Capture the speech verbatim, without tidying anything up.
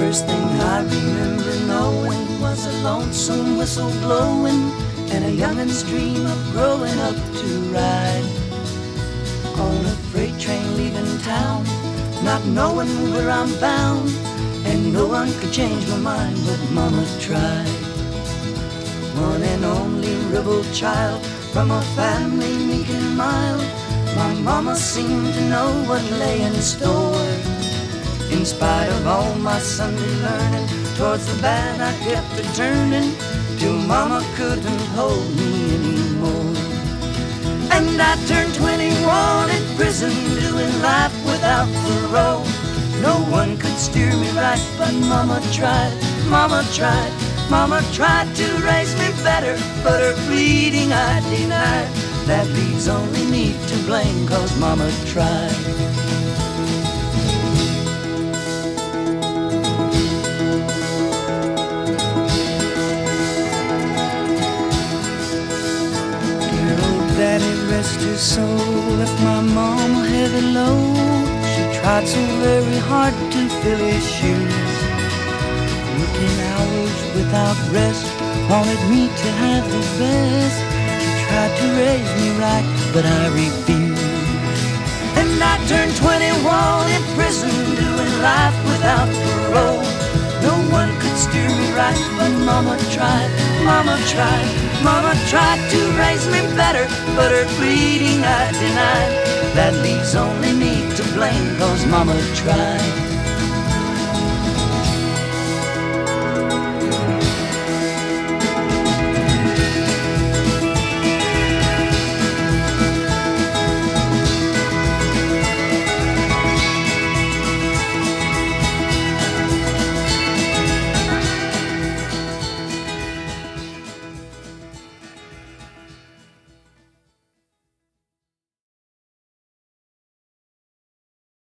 First thing I remember knowing was a lonesome whistle blowing and a youngin's dream of growing up to ride on a freight train leaving town, not knowing where I'm bound, and no one could change my mind, but Mama tried. One and only rebel child from a family meek and mild, my mama seemed to know what lay in store. In spite of all my Sunday learning, towards the bad I kept a turning, till Mama couldn't hold me anymore. And I turned twenty-one in prison, doing life without parole. No one could steer me right, but Mama tried, Mama tried, Mama tried to raise me better, but her pleading I denied. That leaves only me to blame, 'cause Mama tried. Daddy, rest his soul, left my mama heavy load. She tried so very hard to fill his shoes, working hours without rest, wanted me to have the best. She tried to raise me right, but I refused. And I turned twenty-one in prison, doing life without parole. No one could steer me right, but Mama tried, Mama tried, Mama tried to raise me better, but her pleading I denied. That leaves only me to blame, 'cause Mama tried.